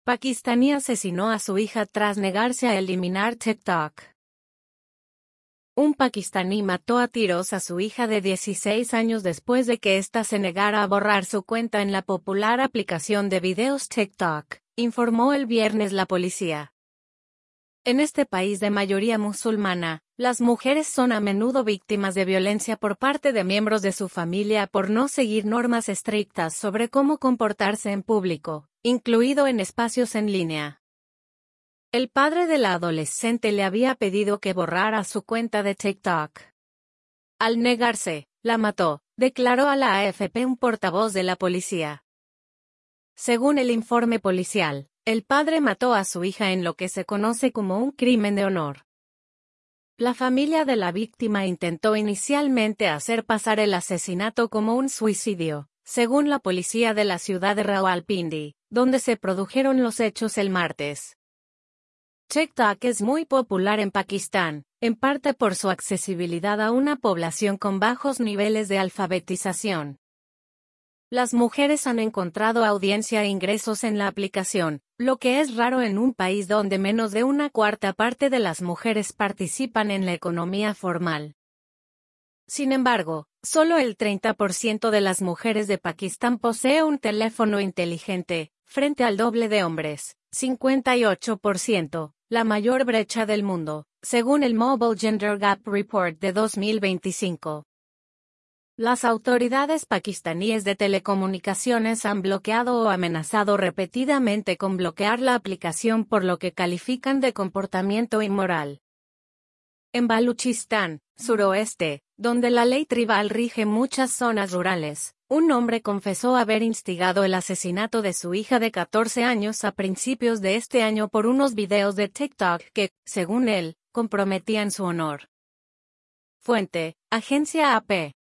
Pakistaní asesinó a su hija tras negarse a eliminar TikTok. Un pakistaní mató a tiros a su hija de 16 años después de que ésta se negara a borrar su cuenta en la popular aplicación de videos TikTok, informó el viernes la policía. En este país de mayoría musulmana, las mujeres son a menudo víctimas de violencia por parte de miembros de su familia por no seguir normas estrictas sobre cómo comportarse en público, incluido en espacios en línea. El padre de la adolescente le había pedido que borrara su cuenta de TikTok. Al negarse, la mató, declaró a la AFP un portavoz de la policía. Según el informe policial, el padre mató a su hija en lo que se conoce como un crimen de honor. La familia de la víctima intentó inicialmente hacer pasar el asesinato como un suicidio, según la policía de la ciudad de Rawalpindi, donde se produjeron los hechos el martes. TikTok es muy popular en Pakistán, en parte por su accesibilidad a una población con bajos niveles de alfabetización. Las mujeres han encontrado audiencia e ingresos en la aplicación, lo que es raro en un país donde menos de una cuarta parte de las mujeres participan en la economía formal. Sin embargo, solo el 30% de las mujeres de Pakistán posee un teléfono inteligente, frente al doble de hombres, 58%, la mayor brecha del mundo, según el Mobile Gender Gap Report de 2025. Las autoridades pakistaníes de telecomunicaciones han bloqueado o amenazado repetidamente con bloquear la aplicación por lo que califican de comportamiento inmoral. En Baluchistán, suroeste, donde la ley tribal rige muchas zonas rurales, un hombre confesó haber instigado el asesinato de su hija de 14 años a principios de este año por unos videos de TikTok que, según él, comprometían su honor. Fuente, Agencia AP.